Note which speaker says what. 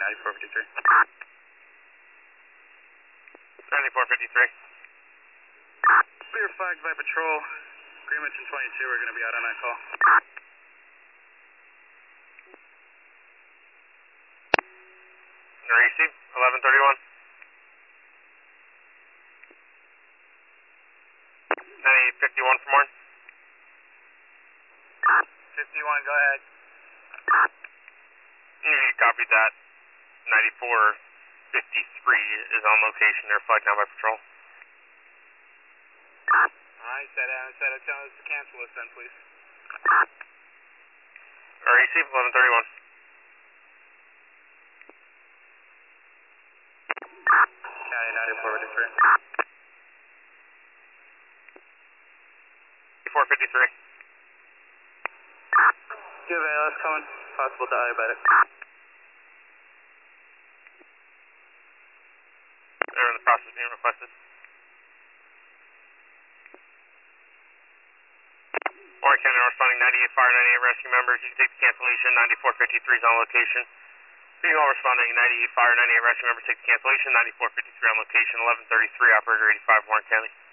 Speaker 1: 9453.
Speaker 2: 9453.
Speaker 1: Clear flagged by patrol. Agreements in 22 are going to be out on that call.
Speaker 2: Receive 1131. 9851 for more.
Speaker 1: 51, go ahead.
Speaker 2: You copied that. 9453 is on location. They're flagged down by patrol.
Speaker 1: Alright, set out. Tell us to cancel this then, please.
Speaker 2: Receive 1131.
Speaker 1: County 9453.
Speaker 2: 453.
Speaker 1: You have ALS coming? Possible diabetic.
Speaker 2: They're in the process of being requested. Orange County responding 98 fire, 98 rescue members. You can take the cancellation. 9453 is on location. Beagle responding 98 fire, 98 rescue members. Take the cancellation. 9453 on location. 1133 operator 85 Warren County.